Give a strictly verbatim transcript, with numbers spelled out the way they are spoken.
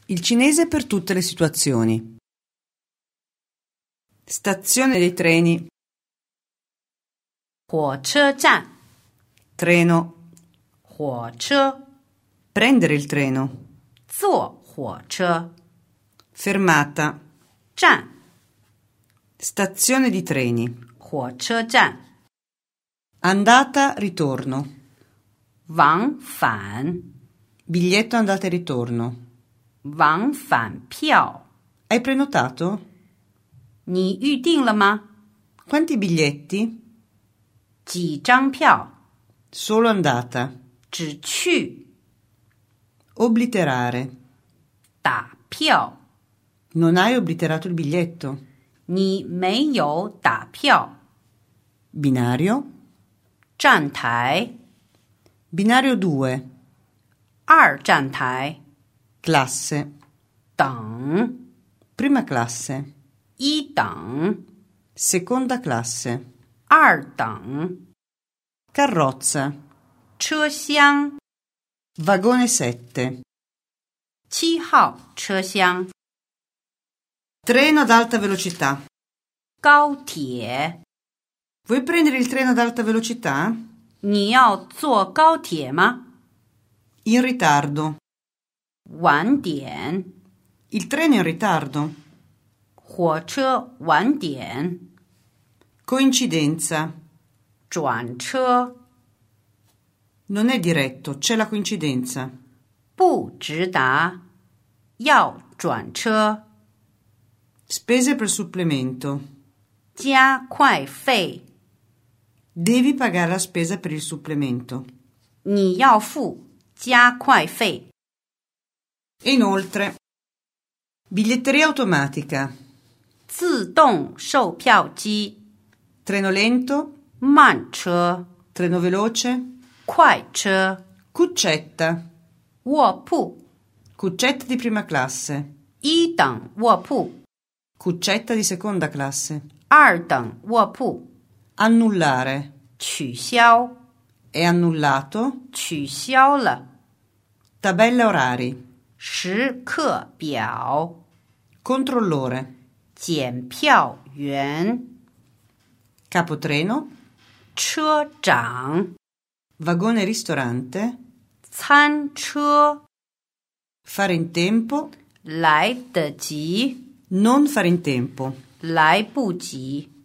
Il cinese per tutte le situazioni. Stazione dei treni. 火车站 Treno. 火车 Prendere il treno. 坐火车 Fermata. 站 Stazione di treni. 火车站 Andata, ritorno. 往返 Biglietto andata e ritorno. 往返票 Hai prenotato? 你预定了吗 Quanti biglietti? 几张票 Solo andata. 只去 Obliterare. 打票 Non hai obliterato il biglietto. 你没有打票 Binario. 站台 Binario due. 二站台 Classe. 等 Prima classe. 一等 Seconda classe. 二等 Carrozza. 车厢 Vagone sette. 七号车厢 Treno ad alta velocità. 高铁 Vuoi prendere il treno ad alta velocità? 你要坐高铁吗 In ritardo. 晚点 Il treno è in ritardo. 火车晚点 Coincidenza. 转车 Non è diretto, c'è la coincidenza. 不直达要转车 Spese per supplemento. 加快费 Devi pagare la spesa per il supplemento. 你要付加快费 E inoltre, biglietteria automatica. 自动售票机 Treno lento. 慢车 Treno veloce. 快车 Cuccetta. 卧铺 Cuccetta di prima classe. 一等卧铺 Cuccetta di seconda classe. 二等卧铺 Annullare. 取消 È annullato. 取消了 Tabella orari. 时刻表 Controllore. 检票员 Capotreno. 车长 Vagone ristorante. 餐车 Fare in tempo. 来得及 Non fare in tempo. 来不及